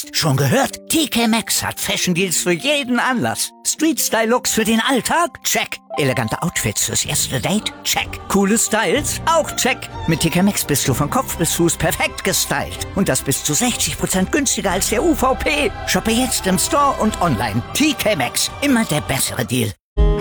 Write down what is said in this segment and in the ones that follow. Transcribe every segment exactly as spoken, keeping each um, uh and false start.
Psst, schon gehört? T K Maxx hat Fashion Deals für jeden Anlass. Street-Style-Looks für den Alltag? Check. Elegante Outfits fürs erste Date? Check. Coole Styles? Auch check. Mit T K Maxx bist du von Kopf bis Fuß perfekt gestylt. Und das bis zu sechzig Prozent günstiger als der U V P. Shoppe jetzt im Store und online. T K Maxx. Immer der bessere Deal.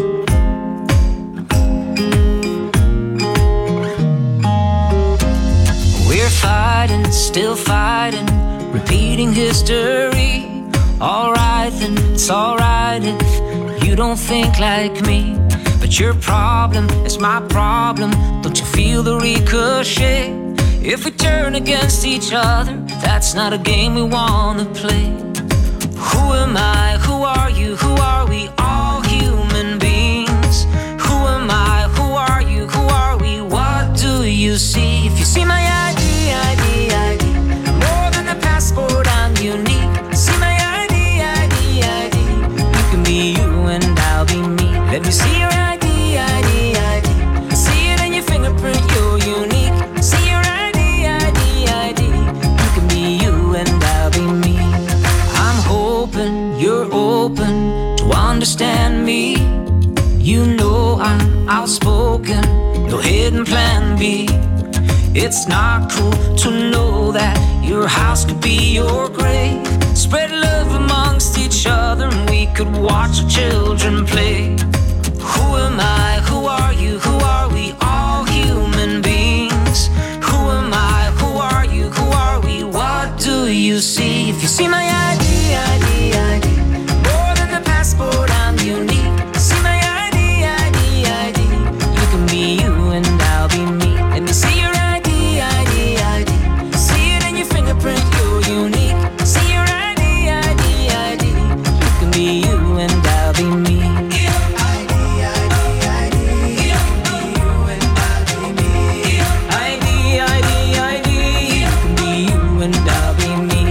We're fighting, still fighting, repeating history. Alright then, it's alright if you don't think like me. But your problem is my problem. Don't you feel the ricochet? If we turn against each other, that's not a game we wanna play. Who am I? Who are you? Who are we? All human beings. Who am I? Who are you? Who are we? What do you see? If you see my I D, I D, I D, I'm more than a passport, I'm unique. See my I D, I D, I D, you can be you and I'll be me. Let me see your I D, I D, I D, see it in your fingerprint, you're unique. See your I D, I D, I D, you can be you and I'll be me. I'm hoping you're open to understand me. You know I'm outspoken, no hidden plan B. It's not cool to know that your house could be your grave. Spread love amongst each other and we could watch our children play. Who am I? Who are you? Who are we? All human beings. Who am I? Who are you? Who are we? What do you see? If you see my I D, I D, I D, more than a passport, I'm unique. See my I D, I D, I D, you can be you and I'll be me. Let me see your I D, I D, I D, see it in your fingerprint, you're unique. See your I D, I D, I D, you can be you and I'll be me. I D, I D, I D, you can be you and I'll be me. I D, I D, I D, you can be you and I'll be me.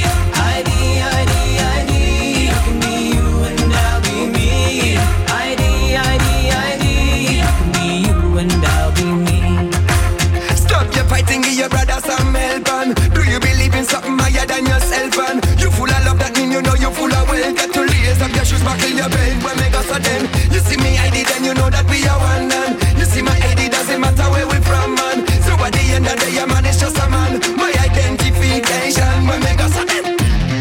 I D, I D, I D, you can be you and I'll be me. I D, I D, I D, you can be you and I'll be me. Stop your fighting, give your brother some help. And do you believe in something higher than yourself? And you full of love, that mean you know you full of wealth. Get to lace up your shoes, buckle your belt. When me go so then, you see me I D, then you know that we are one. And you see my I D, doesn't matter where we from, man. So at the end of the day, a man is just a man. My identification, when me go so then.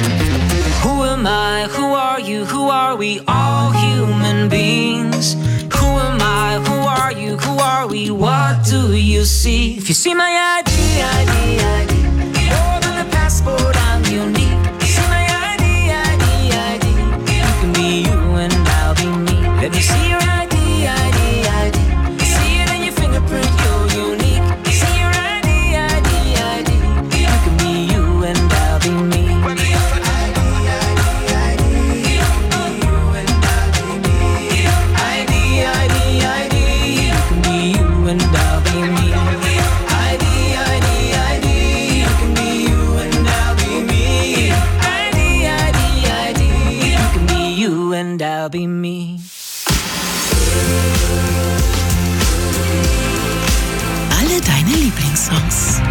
Who am I? Who are you? Who are we? All human beings. Who am I? Who are you? Who are we? What do you see? If you see my I D, I D, I D, more than a passport, I'm unique. See my I D, I D, I D, you can be you and I'll be me. Let me see your I D, I D, I D, see it in your fingerprint, you're unique. See your I D, I D, I D, you can be you and I'll be me. And I'll be me. I D, I D, I D, you can be you and I'll be me. I D, I D, I D, you can be you and I'll be me. Alle deine Lieblingssongs.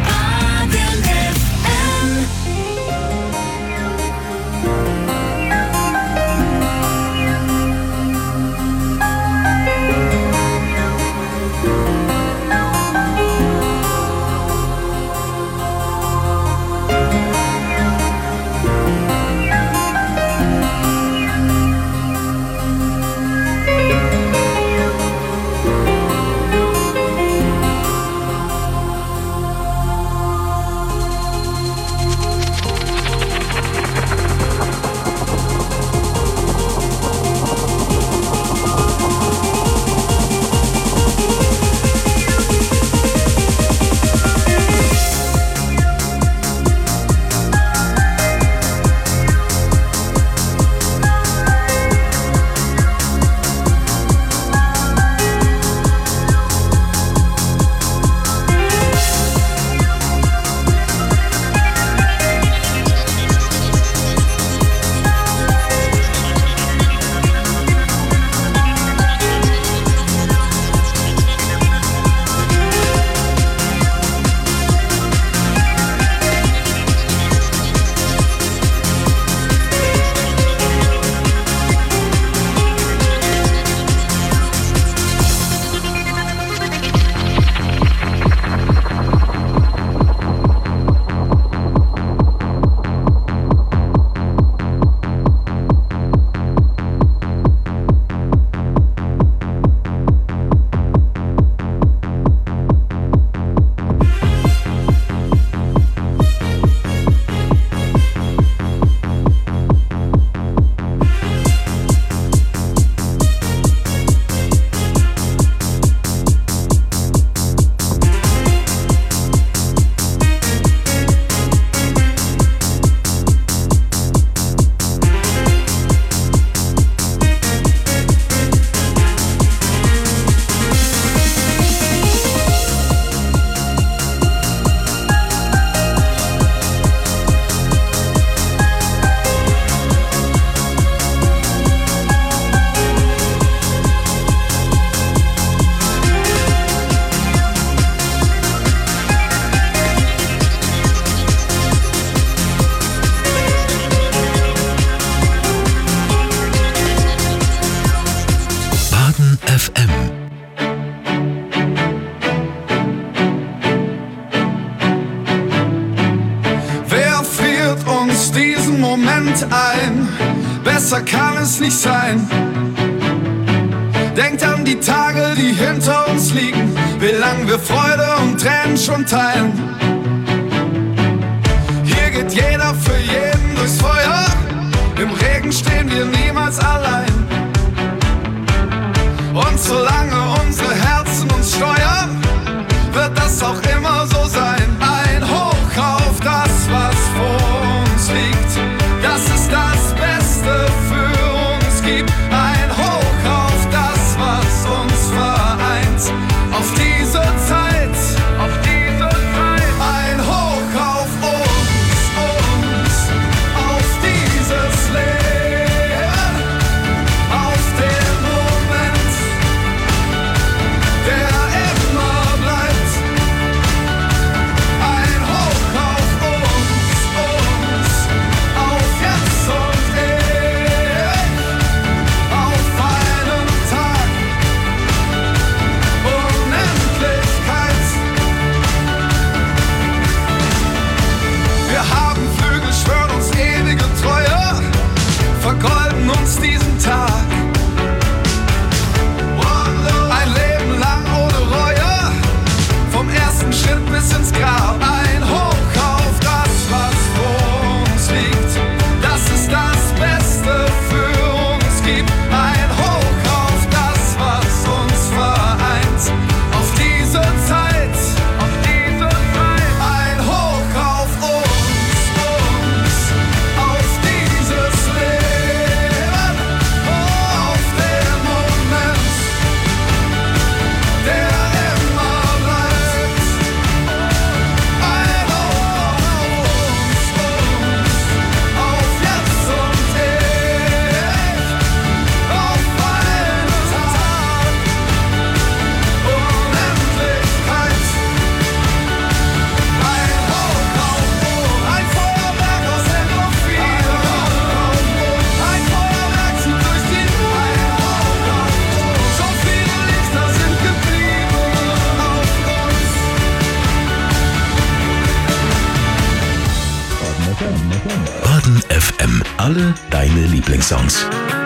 uns diesen Moment ein, besser kann es nicht sein. Denkt an die Tage, die hinter uns liegen, wie lang wir Freude und Tränen schon teilen. Hier geht jeder für jeden durchs Feuer, im Regen stehen wir niemals allein. Und solange unsere Herzen uns steuern, wird das auch immer so sein. Ein Hoch auf das, was vor uns liegt, das ist das Beste für uns gibt. Ein Hoch auf das, was uns vereint, auf diese Zeit, auf diese Zeit. Ein Hoch auf uns, uns, auf dieses Leben, auf den Moment, der immer bleibt. Ein Hoch auf uns, uns, auf jetzt und ewig, auf einen Tag, Unendlichkeit. Wir haben Flügel, schwören uns ewige Treue, vergolden uns diesen Tag. Ein Leben lang ohne Reue, vom ersten Schritt bis ins Grab. Ein Hoch auf das, was vor uns liegt, das ist das Beste für uns gibt. Ein Hoch auf das, was uns vereint, auf diese Zeit, auf diese Zeit. Ein Hoch auf uns, uns, auf dieses Leben, auf den Moment, der immer bleibt. Ein Hoch auf uns, uns, auf jetzt und ewig, auf einen Tag, Unendlichkeit. Ein Hoch auf uns, ein Feuerwerk aus Endorphin. Ein Feuerwerk zieht durch die Luft. So viele Lichter sind geblieben auf uns. Baden F M. Alle deine Lieblingssongs.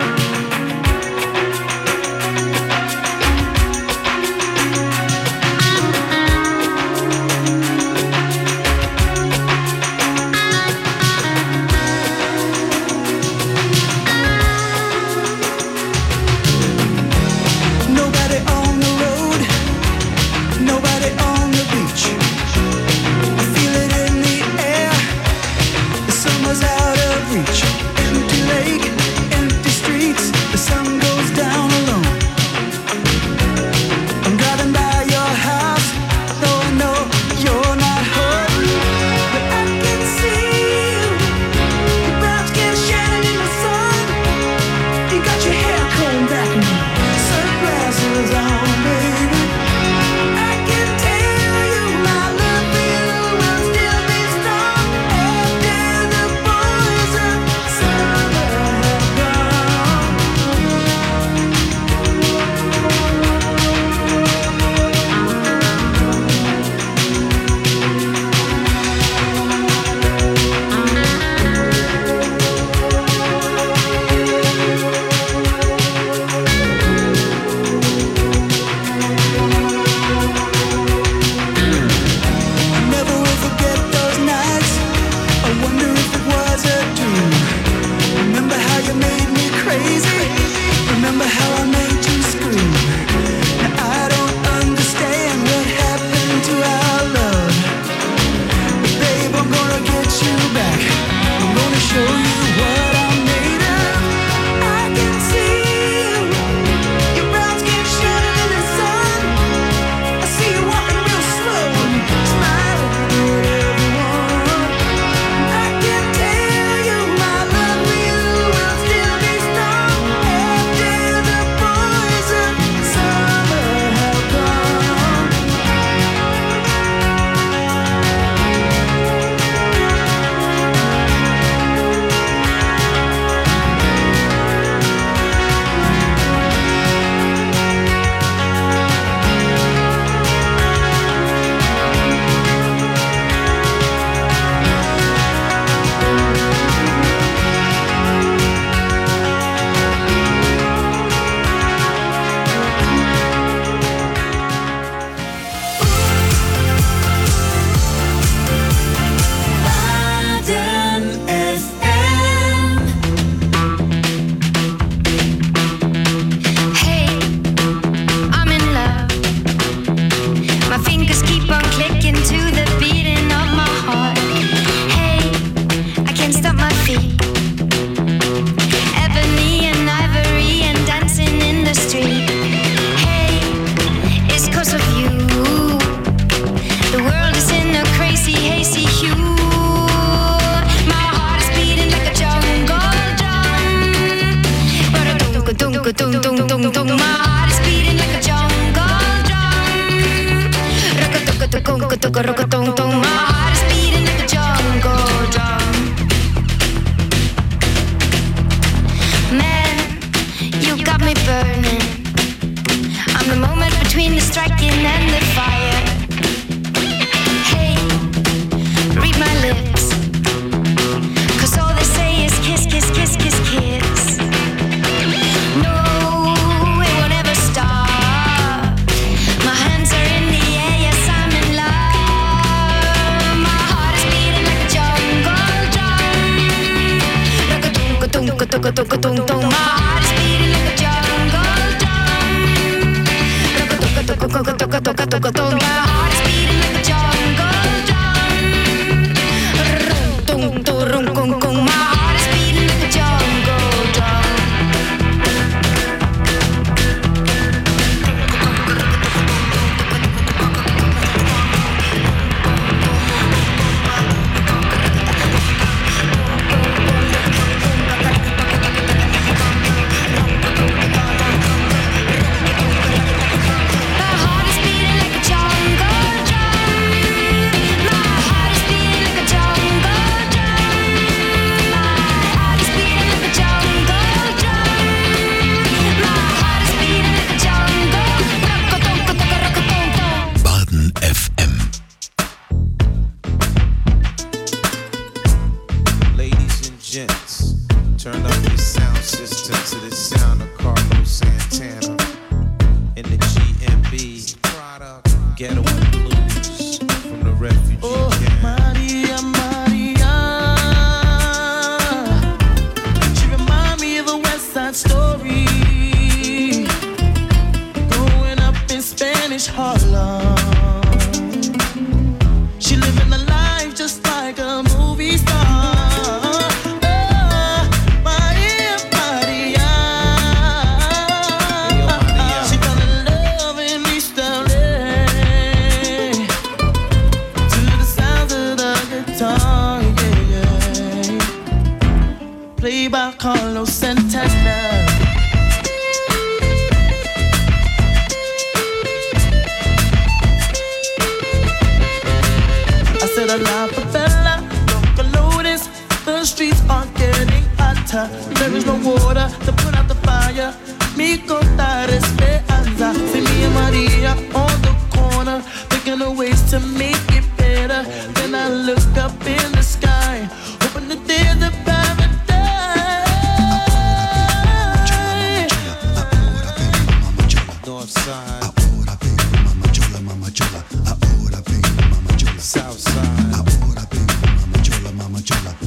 Nobody on the road, nobody on the beach. I feel it in the air, the summer's out of reach. Empty lake, empty streets, the sun goes down alone. I'm driving by your house, though I know you're not home. But I can see you, your brown skin shining in the sun. You got your hair combed back now, sunglasses on, baby. I can tell you my love for you will still be strong after the boys of summer have gone. I never will forget those nights. I wonder if it was a dream. Remember how you made me crazy? Remember how I made you scream? Now I don't understand what happened to our love. But babe, I'm gonna get you back. I'm gonna show you what I'm made of. I can see you, your brown skin shining in the sun. I see you walking real slow and smiling at everyone. I can tell you my love for you will still tung tung tung tung. My heart is beating like a jungle drum. Rock-a-tung-a-tung-a-tung-a-tung, rock-a-tung-tung. My heart is beating like a jungle drum. Man, you got me burning. I'm the moment between the striking and the fire. Hey, read my lips, 'cause all they say is kiss, kiss, kiss, kiss, kiss. No, it won't ever stop. My hands are in the air, yes, I'm in love. My heart is beating like a jungle drum. Rock-a-tung-a-tung-a-tung-a-tung-a-tung. My heart is beating like a jungle drum. Rock-a-tung-a-tung-a-tung-a-tung-a-tung. My heart is beating like a jungle drum. Rum-tung-tung-rum-kung-kung. My heart is beating like a jungle drum. My heart is beating like a jungle drum. My heart is beating like a jungle drum. My heart is beating like a jungle drum. My heart is beating like a jungle. Rock-a-tung-a-tung-a-tung-a-tung. Baden F M. Ladies and gents, turn up your sound system to the sound of Carlos Santana in the G M B Ghetto and Blues from the refugee Oh, camp. Maria, Maria. She remind me of a West Side Story. Growing up in Spanish Harlem. She living a life just like a movie star. Oh, Maria, Maria. She fell in love in East L A to the sounds of the guitar, yeah, yeah. Played by Carlos Santana. I said a la favela, local notice. The streets are getting hotter. There is no water to put out the fire. Mi contar esperanza. See me and Maria on the corner, thinking of ways to make it better. Then I look up in the sky, hoping that there's a paradise. North side, south side.